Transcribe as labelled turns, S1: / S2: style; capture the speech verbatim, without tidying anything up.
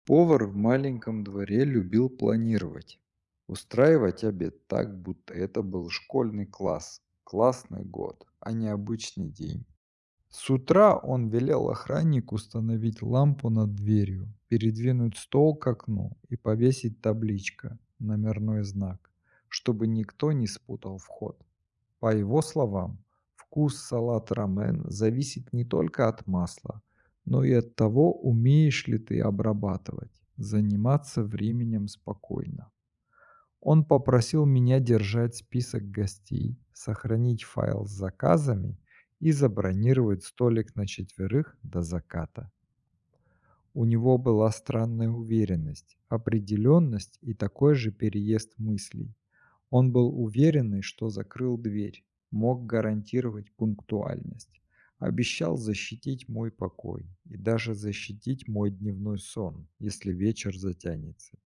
S1: Повар в маленьком дворе любил планировать. Устраивать обед так, будто это был школьный класс, классный год, а не обычный день. С утра он велел охраннику установить лампу над дверью, передвинуть стол к окну и повесить табличка, номерной знак, чтобы никто не спутал вход. По его словам, вкус салата рамен зависит не только от масла, но и от того, умеешь ли ты обрабатывать, заниматься временем спокойно. Он попросил меня держать список гостей, сохранить файл с заказами и забронировать столик на четверых до заката. У него была странная уверенность, определенность и такой же переезд мыслей. Он был уверенный, что закрыл дверь, мог гарантировать пунктуальность, обещал защитить мой покой и даже защитить мой дневной сон, если вечер затянется.